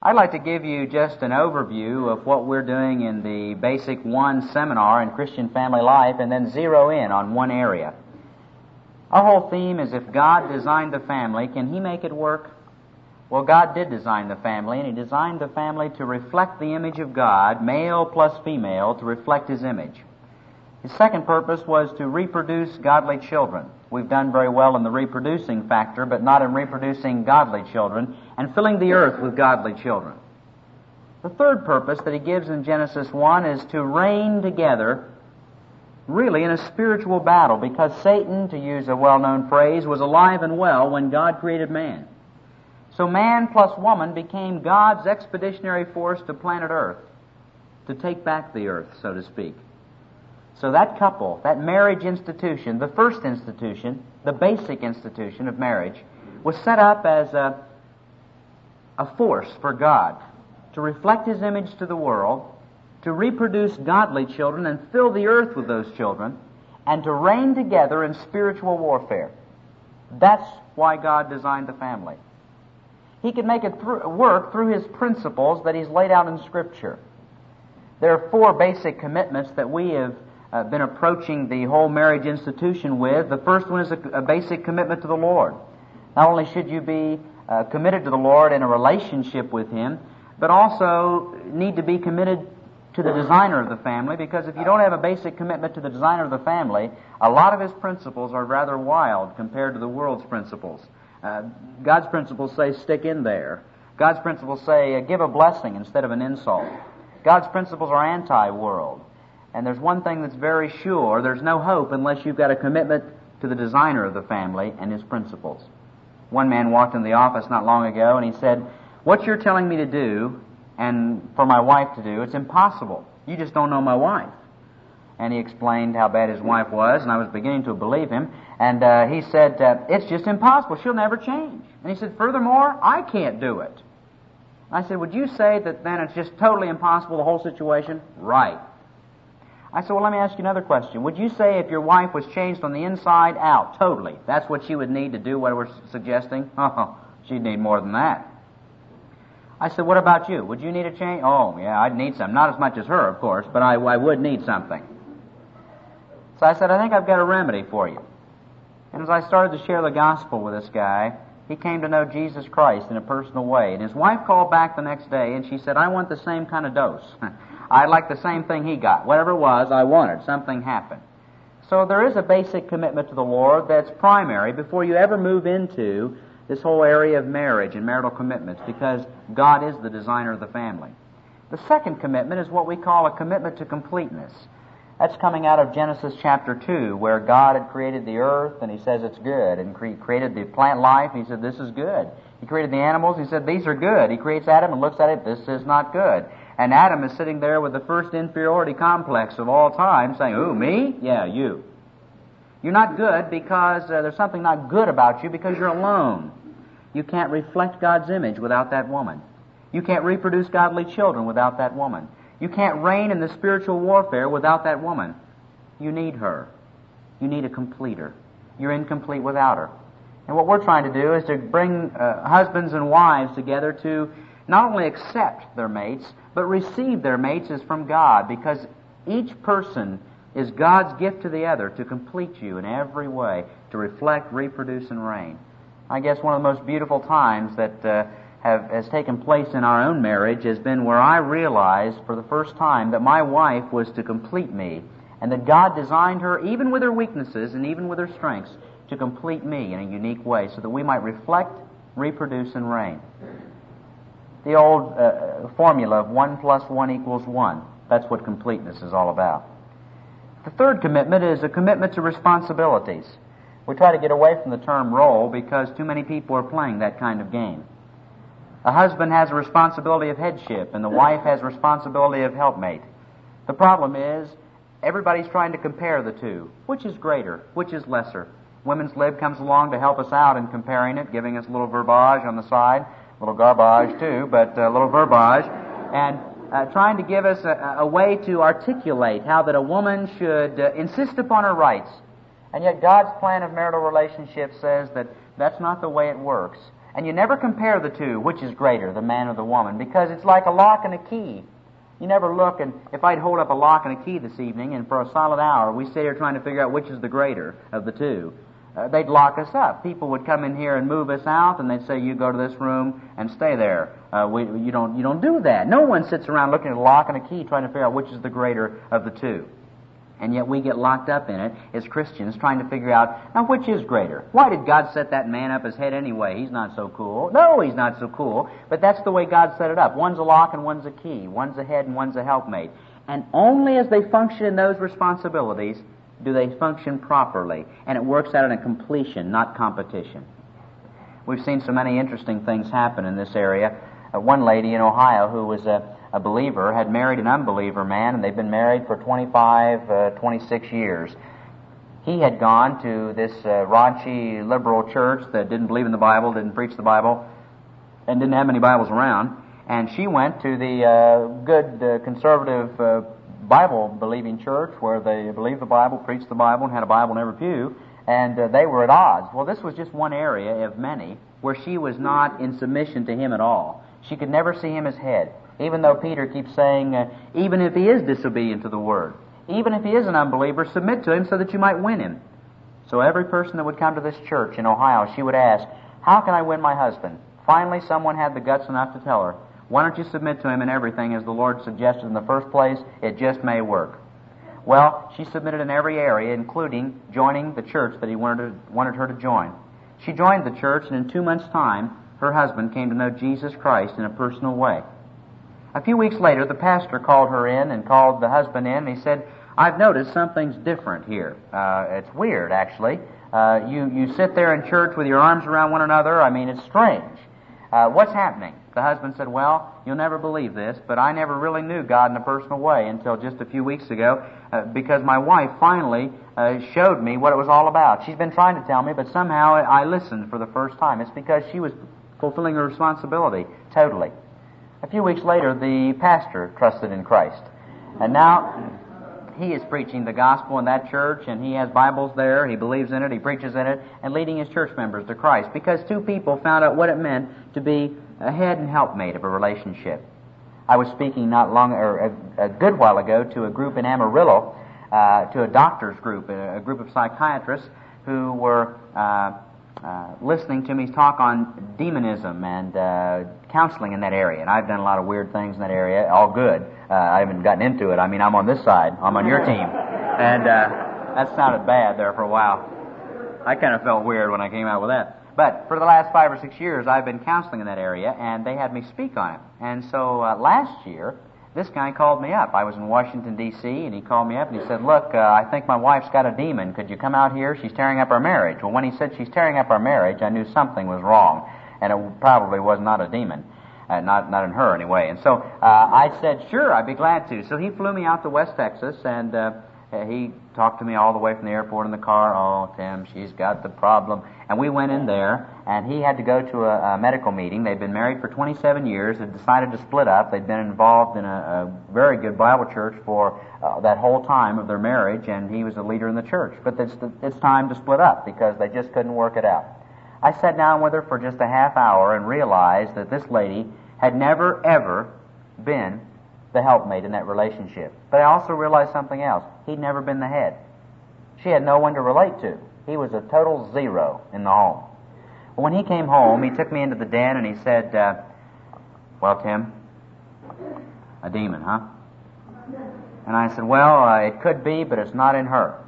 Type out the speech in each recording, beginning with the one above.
I'd like to give you just an overview of what we're doing in the Basic 1 seminar in Christian family life and then zero in on one area. Our whole theme is if God designed the family, can He make it work? Well, God did design the family, and He designed the family to reflect the image of God, male plus female, to reflect His image. His second purpose was to reproduce godly children. We've done very well in the reproducing factor, but not in reproducing godly children and filling the earth with godly children. The third purpose that He gives in Genesis 1 is to reign together, really in a spiritual battle, because Satan, to use a well-known phrase, was alive and well when God created man. So man plus woman became God's expeditionary force to planet Earth, to take back the earth, so to speak. So that couple, that marriage institution, the first institution, the basic institution of marriage, was set up as a force for God to reflect His image to the world, to reproduce godly children and fill the earth with those children, and to reign together in spiritual warfare. That's why God designed the family. He could make it work through His principles that He's laid out in Scripture. There are 4 basic commitments that we have been approaching the whole marriage institution with. The first one is a basic commitment to the Lord. Not only should you be committed to the Lord in a relationship with Him, but also need to be committed to the designer of the family, because if you don't have a basic commitment to the designer of the family, a lot of His principles are rather wild compared to the world's principles. God's principles say stick in there. God's principles say give a blessing instead of an insult. God's principles are anti-world. And there's one thing that's very sure: there's no hope unless you've got a commitment to the designer of the family and His principles. One man walked in the office not long ago and he said, "What you're telling me to do and for my wife to do, it's impossible. You just don't know my wife." And he explained how bad his wife was, and I was beginning to believe him. And he said, "It's just impossible. She'll never change." And he said, "Furthermore, I can't do it." I said, "Would you say that then it's just totally impossible, the whole situation?" "Right." I said, "Well, let me ask you another question. Would you say if your wife was changed from the inside out, totally, that's what she would need to do what we're suggesting?" "Oh, she'd need more than that." I said, "What about you? Would you need a change?" "Oh, yeah, I'd need some. Not as much as her, of course, but I would need something." So I said, "I think I've got a remedy for you." And as I started to share the gospel with this guy, he came to know Jesus Christ in a personal way. And his wife called back the next day, and she said, "I want the same kind of dose. I'd like the same thing he got. Whatever it was, I wanted. Something happened." So there is a basic commitment to the Lord that's primary before you ever move into this whole area of marriage and marital commitments, because God is the designer of the family. The second commitment is what we call a commitment to completeness. That's coming out of Genesis chapter 2, where God had created the earth, and He says it's good, and He created the plant life, and He said this is good. He created the animals, He said these are good. He creates Adam and looks at it, this is not good. And Adam is sitting there with the first inferiority complex of all time, saying, "Who, me? Yeah, you. You're not good because there's something not good about you because you're alone. You can't reflect God's image without that woman. You can't reproduce godly children without that woman. You can't reign in the spiritual warfare without that woman. You need her. You need a completer. You're incomplete without her." And what we're trying to do is to bring husbands and wives together to not only accept their mates, but receive their mates as from God, because each person is God's gift to the other to complete you in every way, to reflect, reproduce, and reign. I guess one of the most beautiful times that has taken place in our own marriage has been where I realized for the first time that my wife was to complete me, and that God designed her, even with her weaknesses and even with her strengths, to complete me in a unique way so that we might reflect, reproduce, and reign. The old formula of 1 + 1 = 1. That's what completeness is all about. The third commitment is a commitment to responsibilities. We try to get away from the term role because too many people are playing that kind of game. A husband has a responsibility of headship, and the wife has a responsibility of helpmate. The problem is, everybody's trying to compare the two. Which is greater? Which is lesser? Women's Lib comes along to help us out in comparing it, giving us a little verbiage on the side, a little garbage too, but a little verbiage, and trying to give us a way to articulate how that a woman should insist upon her rights. And yet God's plan of marital relationship says that that's not the way it works. And you never compare the two, which is greater, the man or the woman, because it's like a lock and a key. You never look, and if I'd hold up a lock and a key this evening, and for a solid hour we sit here trying to figure out which is the greater of the two, they'd lock us up. People would come in here and move us out, and they'd say, you go to this room and stay there. You don't do that. No one sits around looking at a lock and a key trying to figure out which is the greater of the two. And yet we get locked up in it as Christians trying to figure out, now which is greater? Why did God set that man up his head anyway? He's not so cool. No, he's not so cool. But that's the way God set it up. One's a lock and one's a key. One's a head and one's a helpmate. And only as they function in those responsibilities do they function properly. And it works out in a completion, not competition. We've seen so many interesting things happen in this area. One lady in Ohio who was a believer had married an unbeliever man, and they've been married for 26 years. He had gone to this raunchy liberal church that didn't believe in the Bible, didn't preach the Bible, and didn't have many Bibles around. And she went to the good conservative Bible-believing church where they believed the Bible, preached the Bible, and had a Bible in every pew, and they were at odds. Well, this was just one area of many where she was not in submission to him at all. She could never see him as head. Even though Peter keeps saying, even if he is disobedient to the Word, even if he is an unbeliever, submit to him so that you might win him. So every person that would come to this church in Ohio, she would ask, how can I win my husband? Finally, someone had the guts enough to tell her, why don't you submit to him in everything as the Lord suggested in the first place? It just may work. Well, she submitted in every area, including joining the church that he wanted her to join. She joined the church, and in 2 months' time, her husband came to know Jesus Christ in a personal way. A few weeks later, the pastor called her in and called the husband in, and he said, I've noticed something's different here. It's weird, actually. You sit there in church with your arms around one another. I mean, it's strange. What's happening? The husband said, well, you'll never believe this, but I never really knew God in a personal way until just a few weeks ago because my wife finally showed me what it was all about. She's been trying to tell me, but somehow I listened for the first time. It's because she was fulfilling her responsibility totally. A few weeks later, the pastor trusted in Christ. And now he is preaching the gospel in that church, and he has Bibles there, he believes in it, he preaches in it, and leading his church members to Christ, because two people found out what it meant to be a head and helpmate of a relationship. I was speaking a good while ago to a group in Amarillo, to a doctor's group, a group of psychiatrists who were listening to me talk on demonism and counseling in that area. And I've done a lot of weird things in that area, all good. I haven't gotten into it. I mean, I'm on this side. I'm on your team. And that sounded bad there for a while. I kind of felt weird when I came out with that. But for the last 5 or 6 years, I've been counseling in that area, and they had me speak on it. And so last year, this guy called me up. I was in Washington, D.C., and he called me up and he said, look, I think my wife's got a demon. Could you come out here? She's tearing up our marriage. Well, when he said she's tearing up our marriage, I knew something was wrong, and it probably was not a demon. Not in her, anyway. And so I said, sure, I'd be glad to. So he flew me out to West Texas, and he talked to me all the way from the airport in the car. Oh, Tim, she's got the problem. And we went in there, and he had to go to a medical meeting. They'd been married for 27 years, had decided to split up. They'd been involved in a very good Bible church for that whole time of their marriage, and he was a leader in the church. But it's time to split up because they just couldn't work it out. I sat down with her for just a half hour and realized that this lady had never, ever been the helpmate in that relationship. But I also realized something else. He'd never been the head. She had no one to relate to. He was a total zero in the home. Well, when he came home, he took me into the den and he said, well, Tim, a demon, huh? And I said, well, it could be, but it's not in her.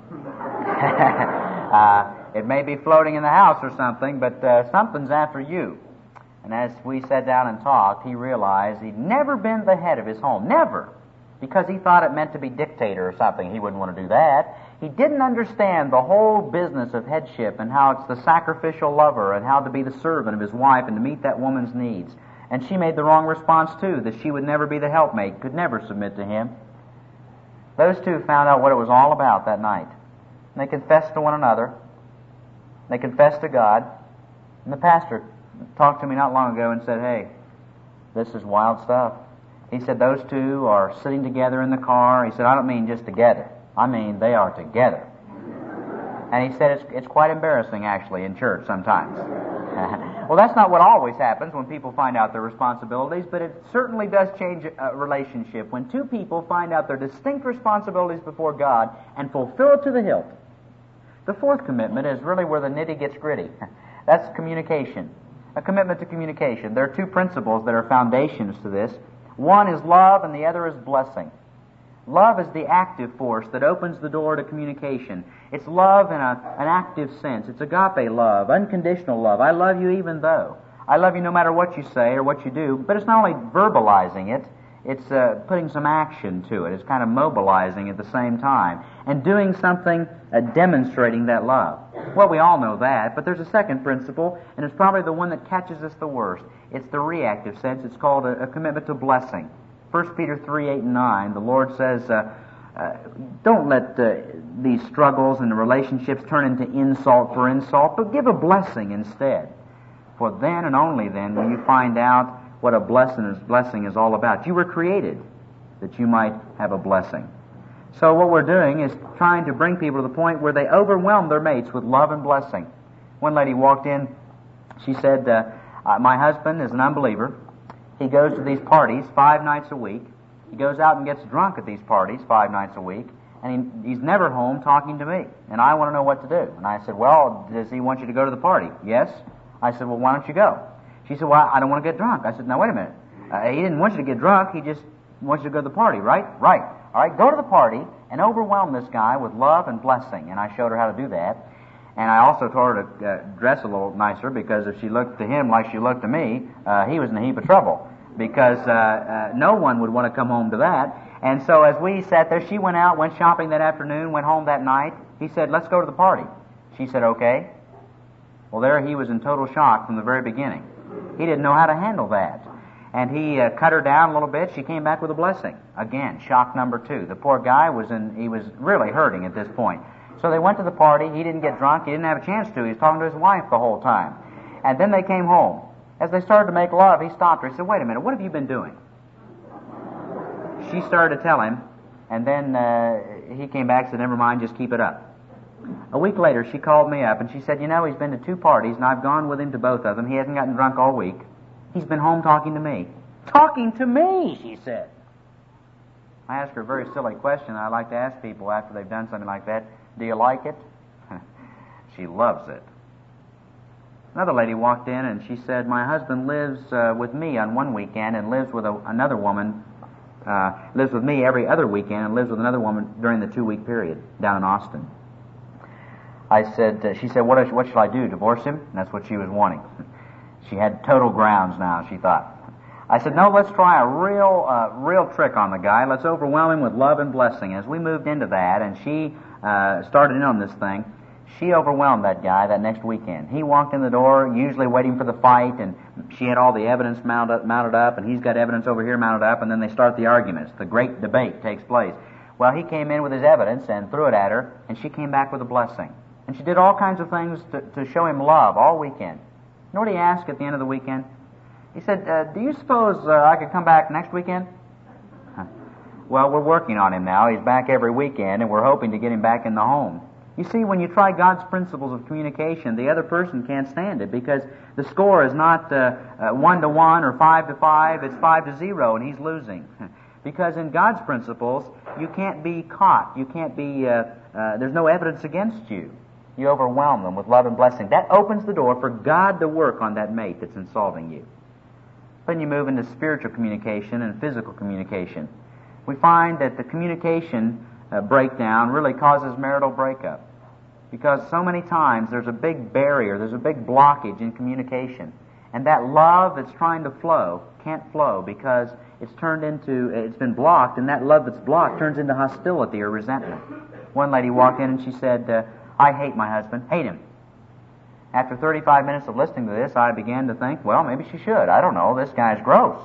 It may be floating in the house or something, but something's after you. And as we sat down and talked, he realized he'd never been the head of his home. Never. Because he thought it meant to be dictator or something. He wouldn't want to do that. He didn't understand the whole business of headship and how it's the sacrificial lover and how to be the servant of his wife and to meet that woman's needs. And she made the wrong response, too, that she would never be the helpmate, could never submit to him. Those two found out what it was all about that night. And they confessed to one another. They confessed to God. And the pastor talked to me not long ago and said, hey, this is wild stuff. He said those two are sitting together in the car. He said, I don't mean just together. I mean they are together. And he said it's quite embarrassing, actually, in church sometimes. Well, that's not what always happens when people find out their responsibilities, but it certainly does change a relationship. When two people find out their distinct responsibilities before God and fulfill it to the hilt. The fourth commitment is really where the nitty gets gritty. That's communication. A commitment to communication. There are two principles that are foundations to this. One is love and the other is blessing. Love is the active force that opens the door to communication. It's love in an active sense. It's agape love, unconditional love. I love you even though. I love you no matter what you say or what you do. But it's not only verbalizing it, it's putting some action to it. It's kind of mobilizing at the same time and doing something demonstrating that love. Well, we all know that, but there's a second principle, and it's probably the one that catches us the worst. It's the reactive sense. It's called a commitment to blessing. 1 Peter 3, 8, and 9, the Lord says, don't let these struggles and the relationships turn into insult for insult, but give a blessing instead. For then and only then will you find out what a blessing is all about. You were created that you might have a blessing. So what we're doing is trying to bring people to the point where they overwhelm their mates with love and blessing. One lady walked in, she said, my husband is an unbeliever. He goes to these parties 5 nights a week. He goes out and gets drunk at these parties 5 nights a week, and he's never home talking to me. And I want to know what to do. And I said, well, does he want you to go to the party? Yes. I said, well, why don't you go? She said, well, I don't want to get drunk. I said, now, wait a minute. He didn't want you to get drunk. He just wants you to go to the party, right? Right. All right, go to the party and overwhelm this guy with love and blessing. And I showed her how to do that. And I also told her to dress a little nicer, because if she looked to him like she looked to me, he was in a heap of trouble, because no one would want to come home to that. And so as we sat there, she went out, went shopping that afternoon, went home that night. He said, let's go to the party. She said, okay. Well, there he was in total shock from the very beginning. He didn't know how to handle that. And he cut her down a little bit. She came back with a blessing. Again, shock number 2. The poor guy was really hurting at this point. So they went to the party. He didn't get drunk. He didn't have a chance to. He was talking to his wife the whole time. And then they came home. As they started to make love, he stopped her. He said, wait a minute, what have you been doing? She started to tell him, and then he came back and said, never mind, just keep it up. A week later, she called me up, and she said, you know, he's been to 2 parties, and I've gone with him to both of them. He hasn't gotten drunk all week. He's been home talking to me. Talking to me, she said. I asked her a very silly question I like to ask people after they've done something like that. Do you like it? She loves it. Another lady walked in and she said, my husband lives with me on one weekend and lives with another woman, lives with me every other weekend and lives with another woman during the 2-week period down in Austin. She said, what should I do, divorce him? And that's what she was wanting. She had total grounds now, she thought. I said, no, let's try a real trick on the guy. Let's overwhelm him with love and blessing. As we moved into that and she started in on this thing, she overwhelmed that guy that next weekend. He walked in the door, usually waiting for the fight, and she had all the evidence mounted up, and he's got evidence over here mounted up, and then they start the arguments. The great debate takes place. Well, he came in with his evidence and threw it at her, and she came back with a blessing. And she did all kinds of things to show him love all weekend. You know what he asked at the end of the weekend? He said, do you suppose I could come back next weekend? Well, we're working on him now. He's back every weekend, and we're hoping to get him back in the home. You see, when you try God's principles of communication, the other person can't stand it, because the score is not 1-1 or 5-5, it's 5-0, and he's losing. Because in God's principles, you can't be caught. You can't be, there's no evidence against you. You overwhelm them with love and blessing. That opens the door for God to work on that mate that's insulting you. Then you move into spiritual communication and physical communication. We find that the communication breakdown really causes marital breakup. Because so many times there's a big barrier, there's a big blockage in communication. And that love that's trying to flow can't flow because it's been blocked, and that love that's blocked turns into hostility or resentment. One lady walked in and she said, I hate my husband, hate him. After 35 minutes of listening to this, I began to think, well, maybe she should. I don't know, this guy's gross.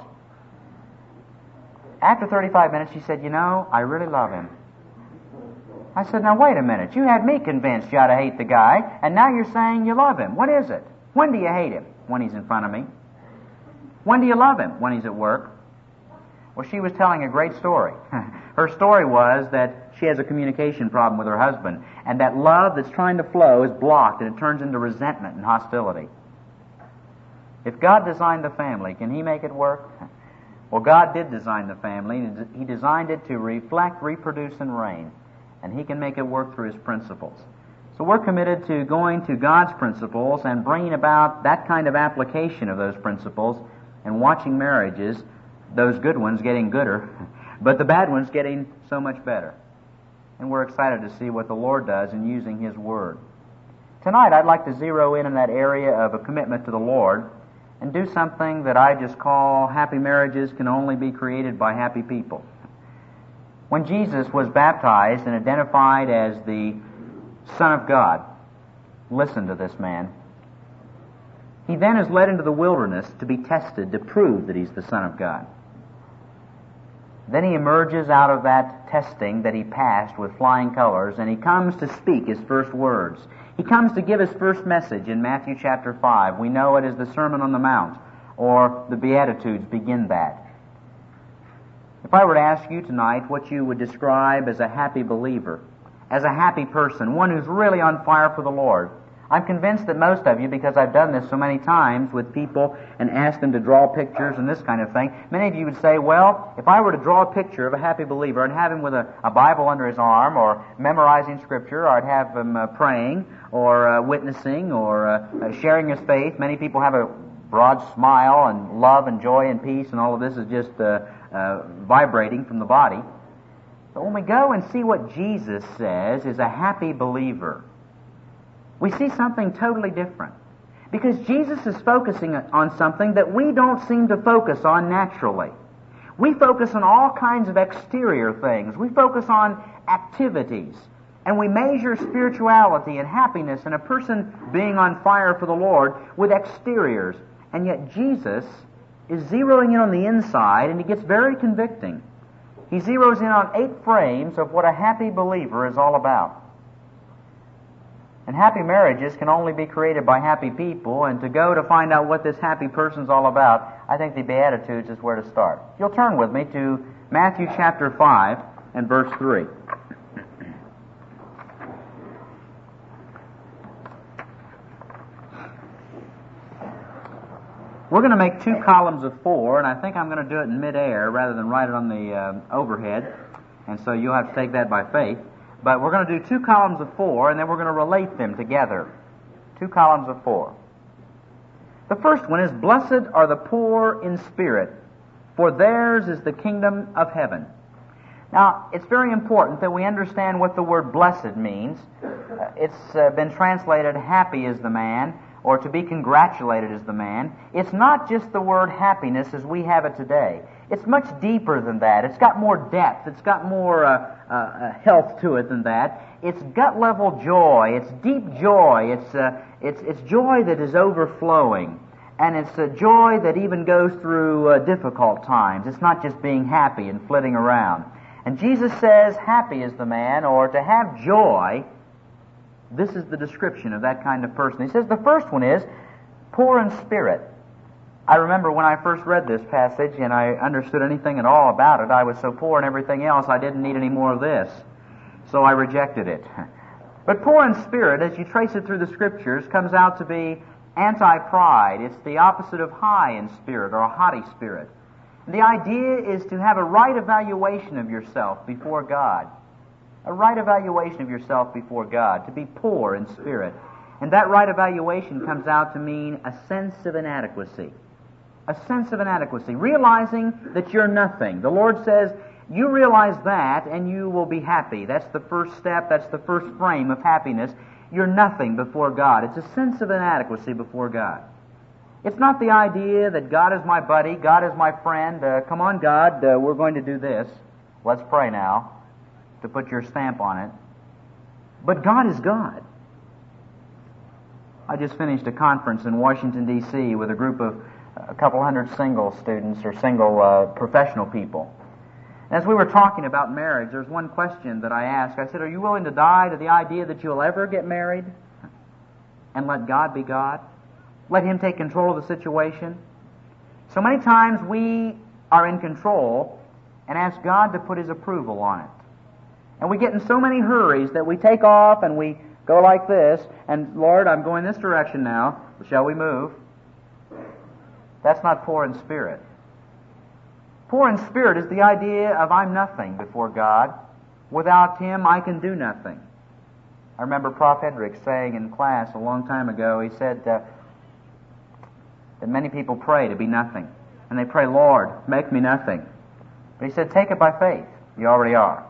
After 35 minutes, she said, you know, I really love him. I said, now wait a minute, you had me convinced you ought to hate the guy, and now you're saying you love him. What is it? When do you hate him? When he's in front of me. When do you love him? When he's at work. Well, she was telling a great story. Her story was that she has a communication problem with her husband, and that love that's trying to flow is blocked, and it turns into resentment and hostility. If God designed the family, can He make it work? Well, God did design the family. He designed it to reflect, reproduce, and reign. And He can make it work through His principles. So we're committed to going to God's principles and bringing about that kind of application of those principles and watching marriages, those good ones getting gooder, but the bad ones getting so much better. And we're excited to see what the Lord does in using His Word. Tonight I'd like to zero in on that area of a commitment to the Lord and do something that I just call happy marriages can only be created by happy people. When Jesus was baptized and identified as the Son of God, listen to this man. He then is led into the wilderness to be tested to prove that He's the Son of God. Then He emerges out of that testing that He passed with flying colors, and He comes to speak His first words. He comes to give His first message in Matthew chapter 5. We know it as the Sermon on the Mount, or the Beatitudes begin that. If I were to ask you tonight what you would describe as a happy believer, as a happy person, one who's really on fire for the Lord, I'm convinced that most of you, because I've done this so many times with people and asked them to draw pictures and this kind of thing, many of you would say, well, if I were to draw a picture of a happy believer and have him with a Bible under his arm or memorizing Scripture, or I'd have him praying or witnessing or sharing his faith. Many people have a broad smile and love and joy and peace, and all of this is just vibrating from the body. But when we go and see what Jesus says is a happy believer, we see something totally different. Because Jesus is focusing on something that we don't seem to focus on naturally. We focus on all kinds of exterior things. We focus on activities. And we measure spirituality and happiness and a person being on fire for the Lord with exteriors. And yet Jesus is zeroing in on the inside, and He gets very convicting. He zeroes in on 8 frames of what a happy believer is all about. And happy marriages can only be created by happy people, and to go to find out what this happy person's all about, I think the Beatitudes is where to start. You'll turn with me to Matthew chapter 5 and verse 3. We're going to make 2 columns of 4, and I think I'm going to do it in midair rather than write it on the overhead, and so you'll have to take that by faith. But we're going to do 2 columns of 4, and then we're going to relate them together. 2 columns of 4. The first one is, Blessed are the poor in spirit, for theirs is the kingdom of heaven. Now, it's very important that we understand what the word blessed means. It's been translated, happy is the man, or to be congratulated is the man. It's not just the word happiness as we have it today. It's much deeper than that. It's got more depth. It's got more health to it than that. It's gut-level joy. It's deep joy. It's joy that is overflowing. And it's a joy that even goes through difficult times. It's not just being happy and flitting around. And Jesus says, happy is the man, or to have joy. This is the description of that kind of person. He says the first one is poor in spirit. I remember when I first read this passage and I understood anything at all about it, I was so poor in everything else I didn't need any more of this. So I rejected it. But poor in spirit, as you trace it through the Scriptures, comes out to be anti-pride. It's the opposite of high in spirit or a haughty spirit. And the idea is to have a right evaluation of yourself before God. A right evaluation of yourself before God, to be poor in spirit. And that right evaluation comes out to mean a sense of inadequacy. A sense of inadequacy, realizing that you're nothing. The Lord says, you realize that and you will be happy. That's the first step, that's the first frame of happiness. You're nothing before God. It's a sense of inadequacy before God. It's not the idea that God is my buddy, God is my friend, come on God, we're going to do this. Let's pray now, to put your stamp on it. But God is God. I just finished a conference in Washington, D.C. with a group of a couple hundred single students or single professional people. As we were talking about marriage, there's one question that I asked. I said, are you willing to die to the idea that you'll ever get married and let God be God? Let Him take control of the situation? So many times we are in control and ask God to put His approval on it. And we get in so many hurries that we take off and we go like this, and Lord, I'm going this direction now. Shall we move? That's not poor in spirit. Poor in spirit is the idea of I'm nothing before God. Without Him, I can do nothing. I remember Prof. Hedrick saying in class a long time ago, he said that many people pray to be nothing. And they pray, Lord, make me nothing. But he said, take it by faith. You already are.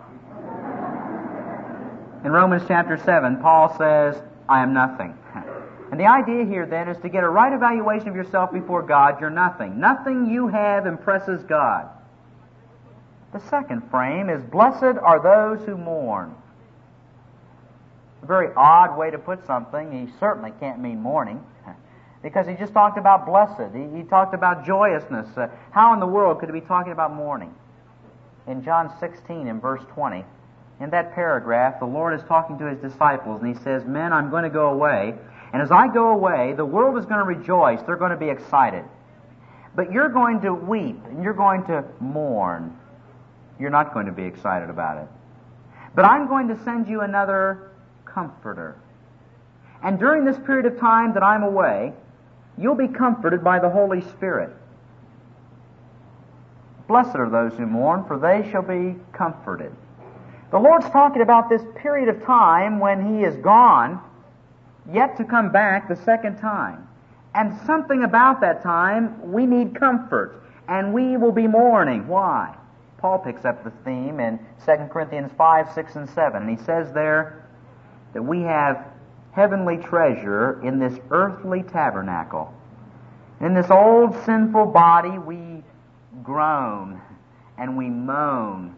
In Romans chapter 7, Paul says, I am nothing. And the idea here then is to get a right evaluation of yourself before God. You're nothing. Nothing you have impresses God. The second frame is, blessed are those who mourn. A very odd way to put something. He certainly can't mean mourning, because he just talked about blessed. He talked about joyousness. How in the world could he be talking about mourning? In John 16, in verse 20, in that paragraph, the Lord is talking to His disciples, and He says, men, I'm going to go away, and as I go away, the world is going to rejoice. They're going to be excited. But you're going to weep, and you're going to mourn. You're not going to be excited about it. But I'm going to send you another Comforter. And during this period of time that I'm away, you'll be comforted by the Holy Spirit. Blessed are those who mourn, for they shall be comforted. The Lord's talking about this period of time when He is gone, yet to come back the second time. And something about that time, we need comfort, and we will be mourning. Why? Paul picks up the theme in 2 Corinthians 5, 6, and 7, and he says there that we have heavenly treasure in this earthly tabernacle. In this old sinful body we groan and we moan.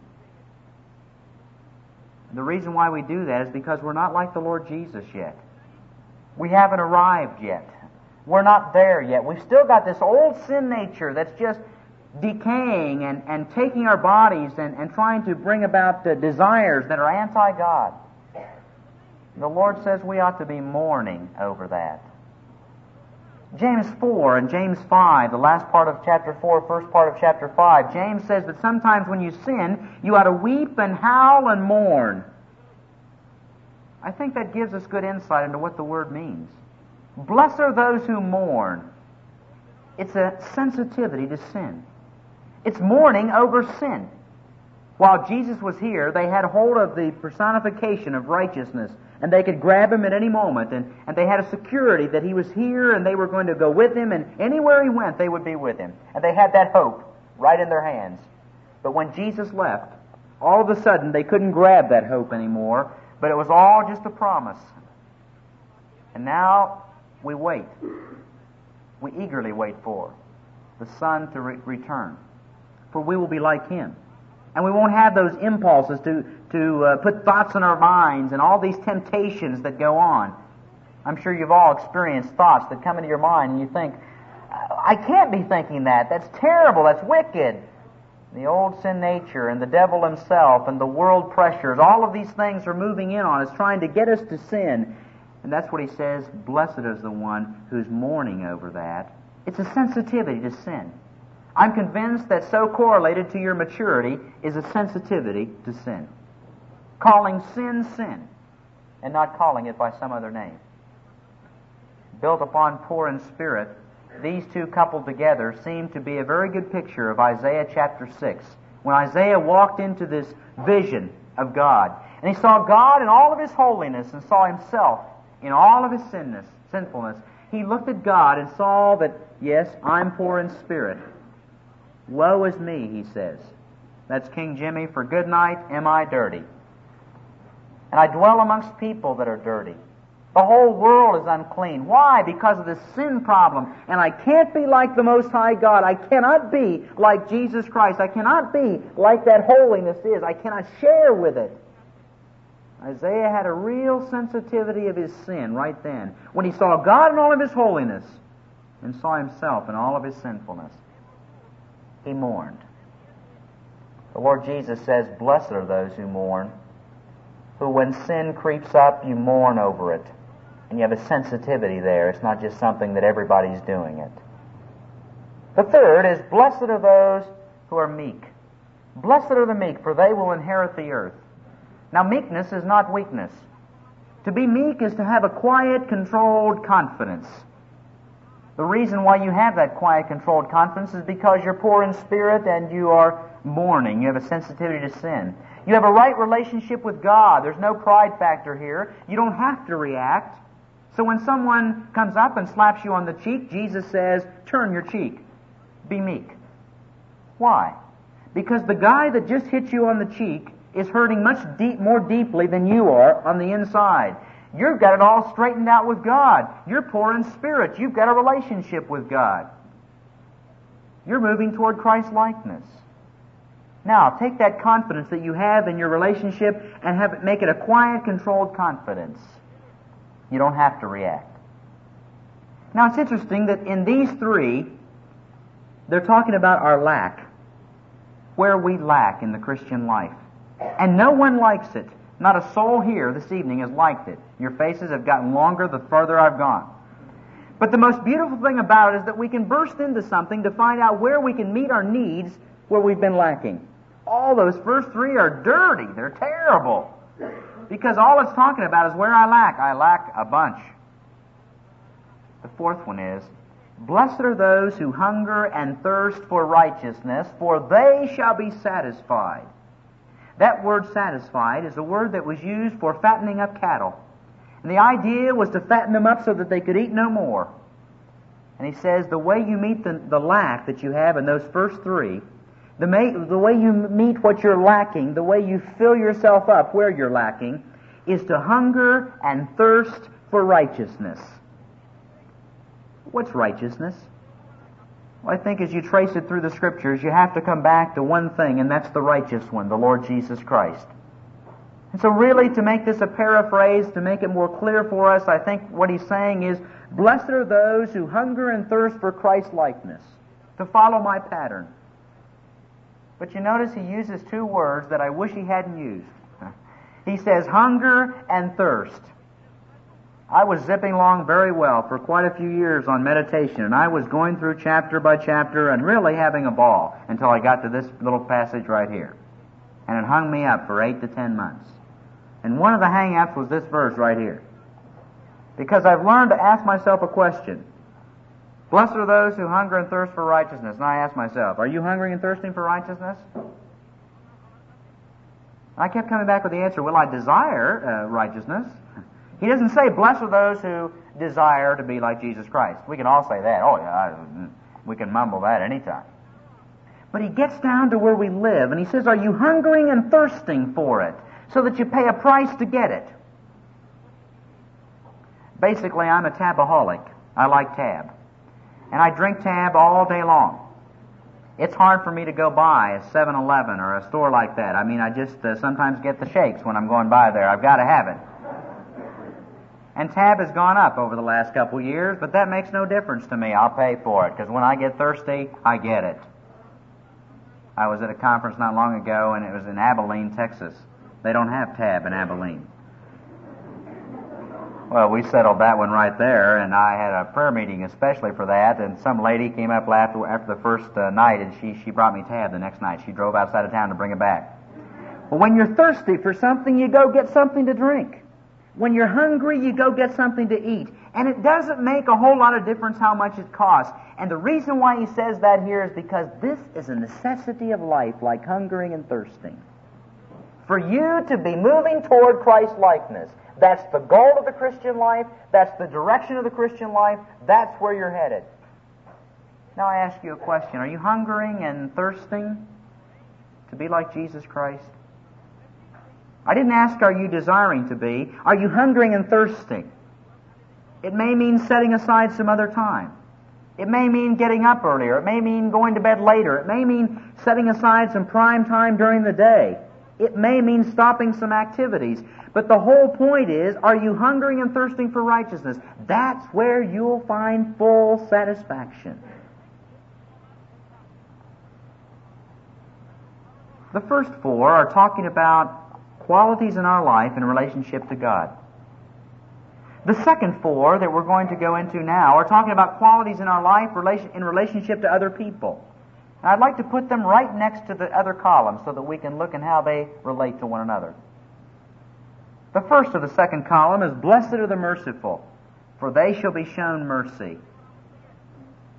The reason why we do that is because we're not like the Lord Jesus yet. We haven't arrived yet. We're not there yet. We've still got this old sin nature that's just decaying and taking our bodies and trying to bring about desires that are anti-God. The Lord says we ought to be mourning over that. James 4 and James 5, the last part of chapter 4, first part of chapter 5, James says that sometimes when you sin, you ought to weep and howl and mourn. I think that gives us good insight into what the word means. Blessed are those who mourn. It's a sensitivity to sin. It's mourning over sin. While Jesus was here, they had hold of the personification of righteousness, and they could grab Him at any moment, and they had a security that He was here, and they were going to go with Him, and anywhere He went, they would be with Him. And they had that hope right in their hands. But when Jesus left, all of a sudden, they couldn't grab that hope anymore, but it was all just a promise. And now, we wait. We eagerly wait for the Son to return. For we will be like Him. And we won't have those impulses to put thoughts in our minds and all these temptations that go on. I'm sure you've all experienced thoughts that come into your mind and you think, I can't be thinking that. That's terrible. That's wicked. The old sin nature and the devil himself and the world pressures, all of these things are moving in on us, trying to get us to sin. And that's what he says, blessed is the one who's mourning over that. It's a sensitivity to sin. I'm convinced that so correlated to your maturity is a sensitivity to sin. Calling sin, sin, and not calling it by some other name. Built upon poor in spirit, these two coupled together seem to be a very good picture of Isaiah chapter 6. When Isaiah walked into this vision of God, and he saw God in all of His holiness and saw himself in all of his sinfulness, he looked at God and saw that, yes, I'm poor in spirit. Woe is me, he says. That's King Jimmy for good night, am I dirty. And I dwell amongst people that are dirty. The whole world is unclean. Why? Because of this sin problem. And I can't be like the Most High God. I cannot be like Jesus Christ. I cannot be like that holiness is. I cannot share with it. Isaiah had a real sensitivity of his sin right then, when he saw God in all of His holiness and saw himself in all of his sinfulness. He mourned. The Lord Jesus says, blessed are those who mourn, who when sin creeps up, you mourn over it. And you have a sensitivity there. It's not just something that everybody's doing it. The third is, blessed are those who are meek. Blessed are the meek, for they will inherit the earth. Now, meekness is not weakness. To be meek is to have a quiet, controlled confidence. The reason why you have that quiet, controlled confidence is because you're poor in spirit and you are mourning. You have a sensitivity to sin. You have a right relationship with God. There's no pride factor here. You don't have to react. So when someone comes up and slaps you on the cheek, Jesus says, turn your cheek. Be meek. Why? Because the guy that just hit you on the cheek is hurting much more deeply than you are on the inside. You've got it all straightened out with God. You're poor in spirit. You've got a relationship with God. You're moving toward Christ-likeness. Now, take that confidence that you have in your relationship and make it a quiet, controlled confidence. You don't have to react. Now, it's interesting that in these three, they're talking about our lack, where we lack in the Christian life. And no one likes it. Not a soul here this evening has liked it. Your faces have gotten longer the further I've gone. But the most beautiful thing about it is that we can burst into something to find out where we can meet our needs where we've been lacking. All those first three are dirty. They're terrible. Because all it's talking about is where I lack. I lack a bunch. The fourth one is, blessed are those who hunger and thirst for righteousness, for they shall be satisfied. That word satisfied is a word that was used for fattening up cattle. And the idea was to fatten them up so that they could eat no more. And he says the way you meet the lack that you have in those first three, the way you meet what you're lacking, the way you fill yourself up where you're lacking, is to hunger and thirst for righteousness. What's righteousness? Well, I think as you trace it through the Scriptures, you have to come back to one thing, and that's the righteous one, the Lord Jesus Christ. And so really, to make this a paraphrase, to make it more clear for us, I think what he's saying is, blessed are those who hunger and thirst for Christ-likeness, to follow my pattern. But you notice he uses two words that I wish he hadn't used. He says hunger and thirst. I was zipping along very well for quite a few years on meditation, and I was going through chapter by chapter and really having a ball until I got to this little passage right here. And it hung me up for 8 to 10 months. And one of the hang-ups was this verse right here. Because I've learned to ask myself a question. Blessed are those who hunger and thirst for righteousness. And I ask myself, are you hungering and thirsting for righteousness? I kept coming back with the answer, well, I desire righteousness. He doesn't say, blessed are those who desire to be like Jesus Christ. We can all say that. Oh, yeah, we can mumble that anytime. But he gets down to where we live, and he says, are you hungering and thirsting for it, so that you pay a price to get it? Basically, I'm a tabaholic. I like tab. And I drink tab all day long. It's hard for me to go by a 7-Eleven or a store like that. I mean, I just sometimes get the shakes when I'm going by there. I've got to have it. And tab has gone up over the last couple years, but that makes no difference to me. I'll pay for it, because when I get thirsty, I get it. I was at a conference not long ago, and it was in Abilene, Texas. They don't have tab in Abilene. Well, we settled that one right there, and I had a prayer meeting especially for that, and some lady came up after the first night, and she brought me tab the next night. She drove outside of town to bring it back. Well, when you're thirsty for something, you go get something to drink. When you're hungry, you go get something to eat. And it doesn't make a whole lot of difference how much it costs. And the reason why he says that here is because this is a necessity of life, like hungering and thirsting. For you to be moving toward Christ-likeness, that's the goal of the Christian life, that's the direction of the Christian life, that's where you're headed. Now I ask you a question. Are you hungering and thirsting to be like Jesus Christ? I didn't ask, are you desiring to be? Are you hungering and thirsting? It may mean setting aside some other time. It may mean getting up earlier. It may mean going to bed later. It may mean setting aside some prime time during the day. It may mean stopping some activities. But the whole point is, are you hungering and thirsting for righteousness? That's where you'll find full satisfaction. The first four are talking about qualities in our life in relationship to God. The second four that we're going to go into now are talking about qualities in our life in relationship to other people. And I'd like to put them right next to the other column so that we can look at how they relate to one another. The first of the second column is, blessed are the merciful, for they shall be shown mercy.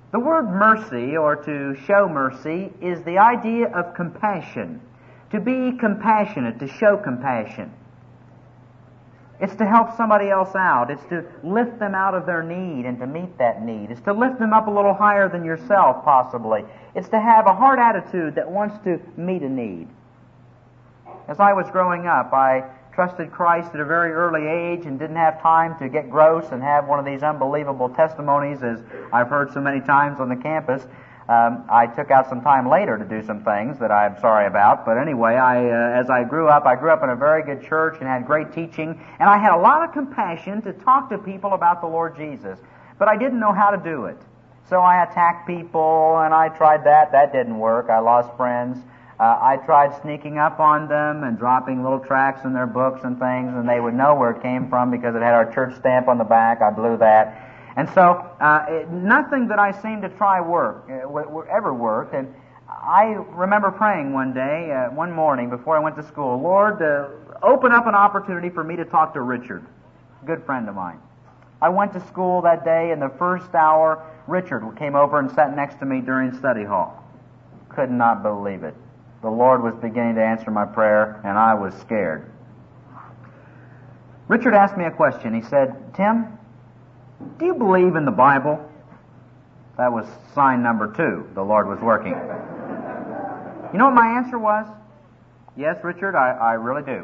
The word mercy, or to show mercy, is the idea of compassion. To be compassionate, to show compassion. It's to help somebody else out. It's to lift them out of their need and to meet that need. It's to lift them up a little higher than yourself, possibly. It's to have a heart attitude that wants to meet a need. As I was growing up, I trusted Christ at a very early age and didn't have time to get gross and have one of these unbelievable testimonies, as I've heard so many times on the campus. I took out some time later to do some things that I'm sorry about, but anyway, as I grew up in a very good church and had great teaching, and I had a lot of compassion to talk to people about the Lord Jesus, but I didn't know how to do it. So I attacked people, and I tried that. That didn't work. I lost friends. I tried sneaking up on them and dropping little tracts in their books and things, and they would know where it came from because it had our church stamp on the back. I blew that. And so, nothing that I seemed to try ever worked. And I remember praying one day, one morning before I went to school, Lord, open up an opportunity for me to talk to Richard, a good friend of mine. I went to school that day, and the first hour, Richard came over and sat next to me during study hall. Could not believe it. The Lord was beginning to answer my prayer, and I was scared. Richard asked me a question. He said, Tim, do you believe in the Bible? That was sign number 2. The Lord was working. You know what my answer was? Yes, Richard, I really do.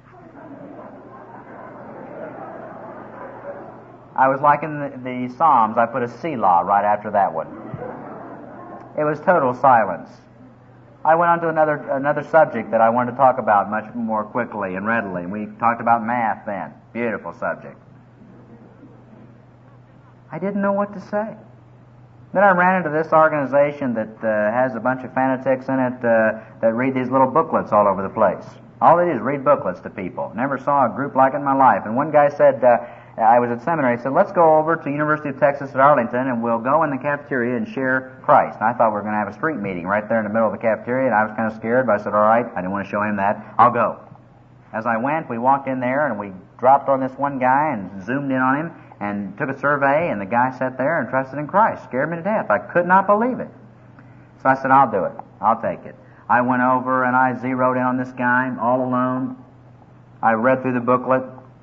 I was like in the Psalms. I put a Selah right after that one. It was total silence. I went on to another subject that I wanted to talk about much more quickly and readily. We talked about math then. Beautiful subject. I didn't know what to say. Then I ran into this organization that has a bunch of fanatics in it that read these little booklets all over the place. All they do is read booklets to people. Never saw a group like it in my life. And one guy said, I was at seminary, he said, let's go over to University of Texas at Arlington and we'll go in the cafeteria and share Christ. And I thought we were going to have a street meeting right there in the middle of the cafeteria, and I was kind of scared, but I said, all right, I didn't want to show him that. I'll go. As I went, we walked in there and we dropped on this one guy and zoomed in on him and took a survey, and the guy sat there and trusted in Christ. Scared me to death. I could not believe it. So I said, I'll do it. I'll take it. I went over and I zeroed in on this guy all alone. I read through the booklet.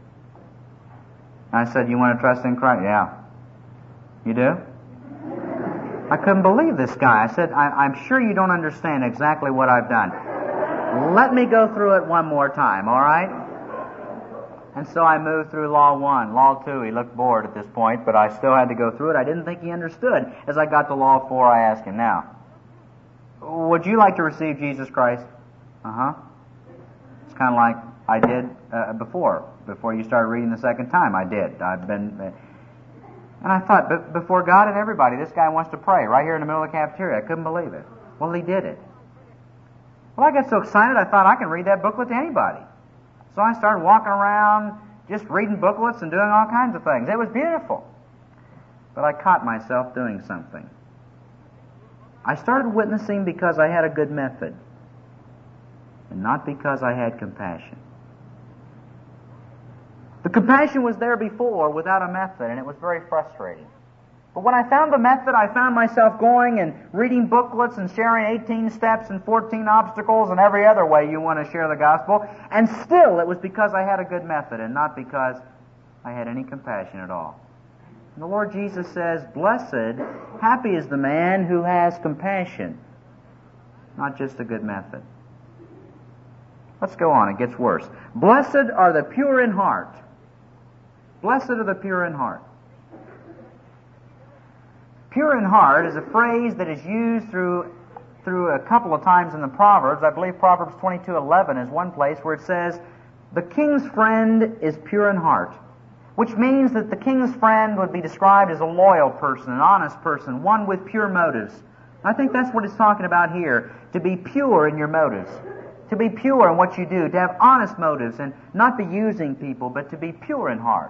I said, you want to trust in Christ? Yeah. You do? I couldn't believe this guy. I said, I'm sure you don't understand exactly what I've done. Let me go through it one more time, all right? And so I moved through Law 1. Law 2, he looked bored at this point, but I still had to go through it. I didn't think he understood. As I got to Law 4, I asked him, now, would you like to receive Jesus Christ? Uh-huh. It's kind of like I did before you started reading the second time. I did. And I thought, but before God and everybody, this guy wants to pray right here in the middle of the cafeteria. I couldn't believe it. Well, he did it. Well, I got so excited, I thought I can read that booklet to anybody. So I started walking around just reading booklets and doing all kinds of things. It was beautiful. But I caught myself doing something. I started witnessing because I had a good method, and not because I had compassion. The compassion was there before without a method, and it was very frustrating. But when I found the method, I found myself going and reading booklets and sharing 18 steps and 14 obstacles and every other way you want to share the gospel. And still, it was because I had a good method and not because I had any compassion at all. And the Lord Jesus says, blessed, happy is the man who has compassion, not just a good method. Let's go on, it gets worse. Blessed are the pure in heart. Blessed are the pure in heart. Pure in heart is a phrase that is used through a couple of times in the Proverbs. I believe Proverbs 22:11 is one place where it says, the king's friend is pure in heart, which means that the king's friend would be described as a loyal person, an honest person, one with pure motives. I think that's what it's talking about here, to be pure in your motives, to be pure in what you do, to have honest motives and not be using people, but to be pure in heart.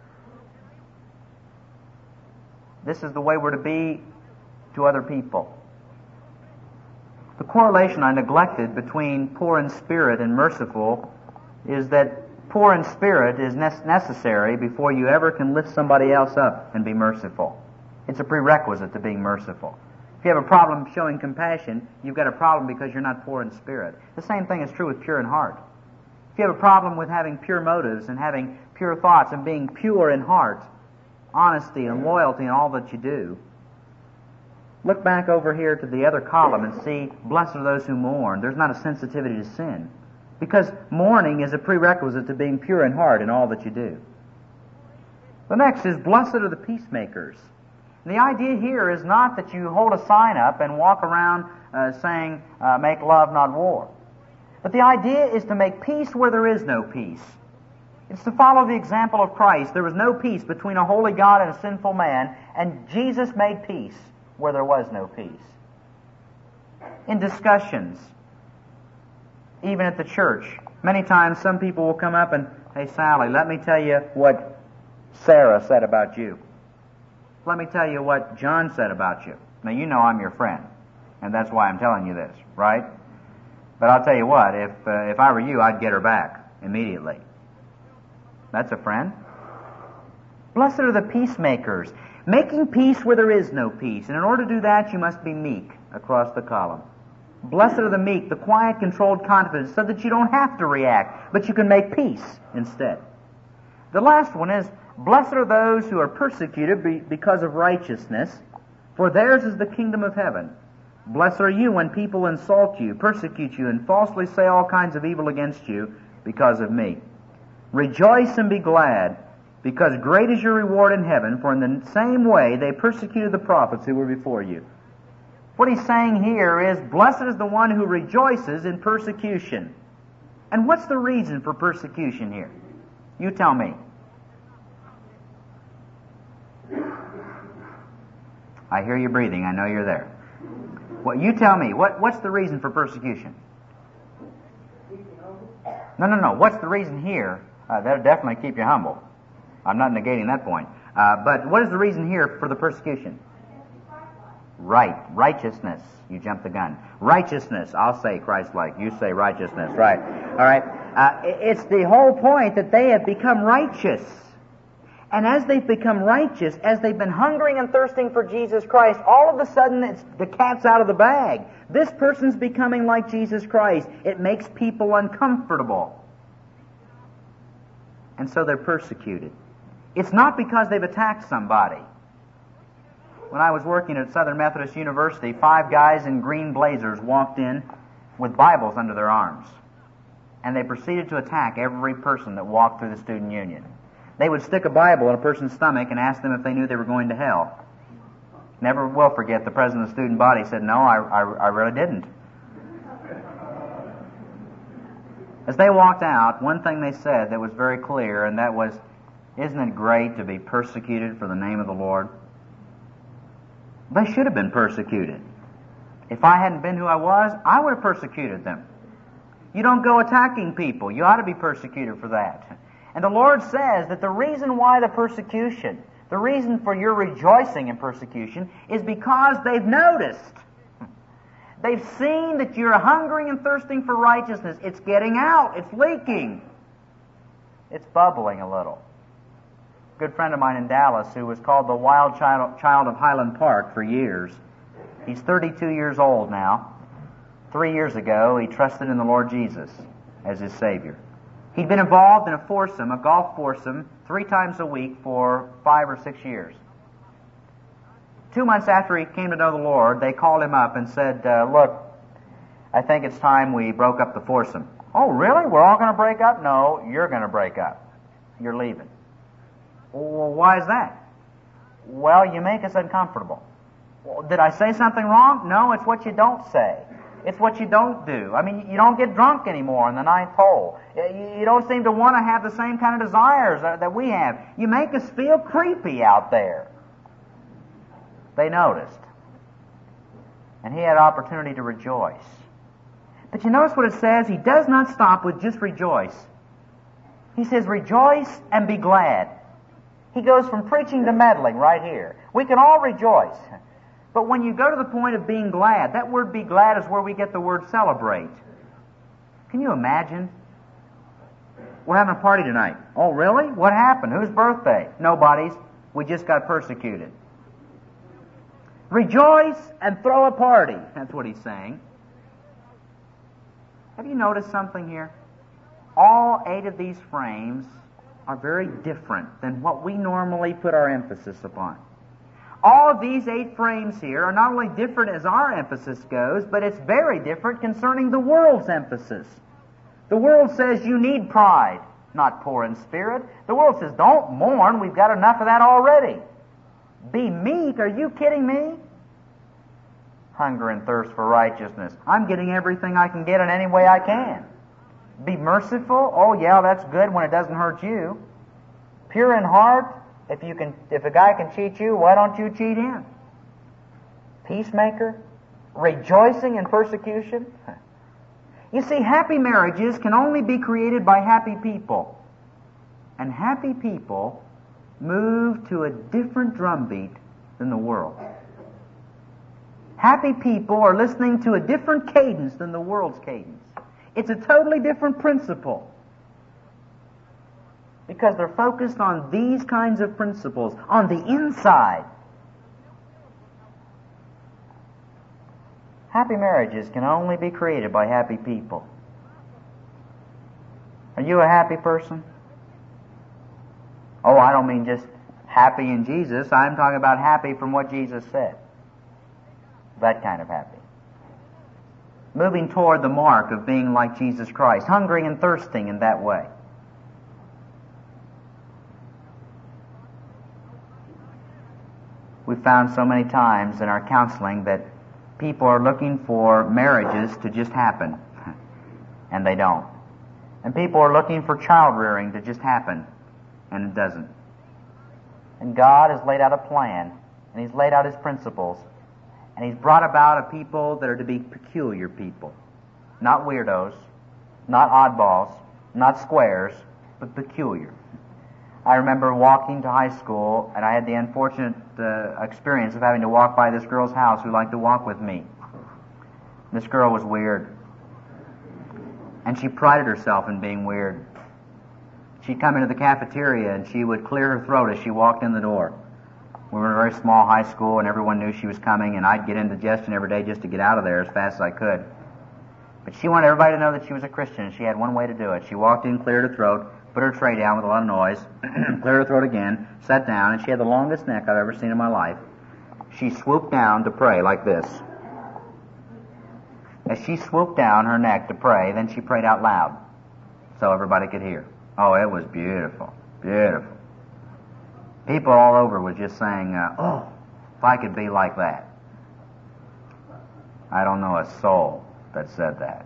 This is the way we're to be to other people. The correlation I neglected between poor in spirit and merciful is that poor in spirit is necessary before you ever can lift somebody else up and be merciful. It's a prerequisite to being merciful. If you have a problem showing compassion, you've got a problem because you're not poor in spirit. The same thing is true with pure in heart. If you have a problem with having pure motives and having pure thoughts and being pure in heart, honesty and loyalty in all that you do, look back over here to the other column and see, blessed are those who mourn. There's not a sensitivity to sin. Because mourning is a prerequisite to being pure in heart in all that you do. The next is, blessed are the peacemakers. The idea here is not that you hold a sign up and walk around saying, make love, not war. But the idea is to make peace where there is no peace. It's to follow the example of Christ. There was no peace between a holy God and a sinful man, and Jesus made peace where there was no peace. In discussions, even at the church, many times some people will come up and, hey, Sally, let me tell you what Sarah said about you. Let me tell you what John said about you. Now, you know I'm your friend, and that's why I'm telling you this, right? But I'll tell you what, if I were you, I'd get her back immediately. That's a friend. Blessed are the peacemakers, making peace where there is no peace. And in order to do that, you must be meek across the column. Blessed are the meek, the quiet, controlled confidence, so that you don't have to react, but you can make peace instead. The last one is, blessed are those who are persecuted because of righteousness, for theirs is the kingdom of heaven. Blessed are you when people insult you, persecute you, and falsely say all kinds of evil against you because of me. Rejoice and be glad, because great is your reward in heaven, for in the same way they persecuted the prophets who were before you. What he's saying here is, blessed is the one who rejoices in persecution. And what's the reason for persecution here? You tell me. I hear you breathing. I know you're there. Well, you tell me. What's the reason for persecution? No. What's the reason here? That'll definitely keep you humble. I'm not negating that point. But what is the reason here for the persecution? Right. Righteousness. You jumped the gun. Righteousness. I'll say Christ-like. You say righteousness. Right. All right. It's the whole point that they have become righteous. And as they've become righteous, as they've been hungering and thirsting for Jesus Christ, all of a sudden the cat's out of the bag. This person's becoming like Jesus Christ. It makes people uncomfortable. And so they're persecuted. It's not because they've attacked somebody. When I was working at Southern Methodist University, 5 guys in green blazers walked in with Bibles under their arms. And they proceeded to attack every person that walked through the student union. They would stick a Bible in a person's stomach and ask them if they knew they were going to hell. Never will forget, the president of the student body said, no, I really didn't. As they walked out, one thing they said that was very clear, and that was, isn't it great to be persecuted for the name of the Lord? They should have been persecuted. If I hadn't been who I was, I would have persecuted them. You don't go attacking people. You ought to be persecuted for that. And the Lord says that the reason why the persecution, the reason for your rejoicing in persecution, is because they've noticed. They've seen that you're hungering and thirsting for righteousness. It's getting out. It's leaking. It's bubbling a little. A good friend of mine in Dallas, who was called the wild child of Highland Park for years. He's 32 years old now. 3 years ago, he trusted in the Lord Jesus as his Savior. He'd been involved in a foursome, a golf foursome, 3 times a week for 5 or 6 years. 2 months after he came to know the Lord, they called him up and said, look, I think it's time we broke up the foursome. Oh, really? We're all going to break up? No, you're going to break up. You're leaving. Well, why is that? Well, you make us uncomfortable. Well, did I say something wrong? No, it's what you don't say. It's what you don't do. I mean, you don't get drunk anymore in the 9th hole. You don't seem to want to have the same kind of desires that we have. You make us feel creepy out there. They noticed. And he had opportunity to rejoice. But you notice what it says? He does not stop with just rejoice. He says, rejoice and be glad. He goes from preaching to meddling right here. We can all rejoice. But when you go to the point of being glad, that word be glad is where we get the word celebrate. Can you imagine? We're having a party tonight. Oh, really? What happened? Whose birthday? Nobody's. We just got persecuted. Rejoice and throw a party. That's what he's saying. Have you noticed something here? All 8 of these frames are very different than what we normally put our emphasis upon. All of these 8 frames here are not only different as our emphasis goes, but it's very different concerning the world's emphasis. The world says you need pride, not poor in spirit. The world says don't mourn, we've got enough of that already. Be meek, are you kidding me? Hunger and thirst for righteousness. I'm getting everything I can get in any way I can. Be merciful. Oh yeah, that's good when it doesn't hurt you. Pure in heart. If a guy can cheat you, why don't you cheat him? Peacemaker. Rejoicing in persecution. You see, happy marriages can only be created by happy people. And happy people move to a different drumbeat than the world. Happy people are listening to a different cadence than the world's cadence. It's a totally different principle. Because they're focused on these kinds of principles, on the inside. Happy marriages can only be created by happy people. Are you a happy person? Oh, I don't mean just happy in Jesus. I'm talking about happy from what Jesus said. That kind of happy. Moving toward the mark of being like Jesus Christ, hungering and thirsting in that way. We've found so many times in our counseling that people are looking for marriages to just happen, and they don't. And people are looking for child rearing to just happen, and it doesn't. And God has laid out a plan, and He's laid out His principles, and He's brought about a people that are to be peculiar people. Not weirdos, not oddballs, not squares, but peculiar. I remember walking to high school, and I had the unfortunate experience of having to walk by this girl's house who liked to walk with me. This girl was weird. And she prided herself in being weird. She'd come into the cafeteria, and she would clear her throat as she walked in the door. We were in a very small high school, and everyone knew she was coming, and I'd get indigestion every day just to get out of there as fast as I could. But she wanted everybody to know that she was a Christian, and she had one way to do it. She walked in, cleared her throat, put her tray down with a lot of noise, cleared her throat again, sat down, and she had the longest neck I've ever seen in my life. She swooped down to pray like this. As she swooped down her neck to pray, then she prayed out loud so everybody could hear. Oh, it was beautiful, beautiful. People all over were just saying, oh, if I could be like that. I don't know a soul that said that.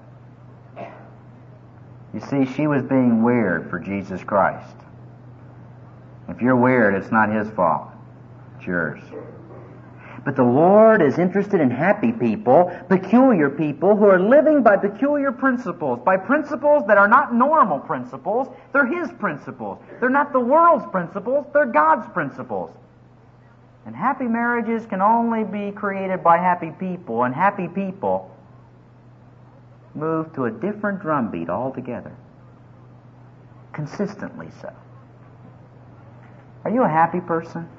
You see, she was being weird for Jesus Christ. If you're weird, it's not His fault. It's yours. But the Lord is interested in happy people, peculiar people who are living by peculiar principles, by principles that are not normal principles. They're His principles. They're not the world's principles. They're God's principles. And happy marriages can only be created by happy people, and happy people move to a different drumbeat altogether. Consistently so. Are you a happy person?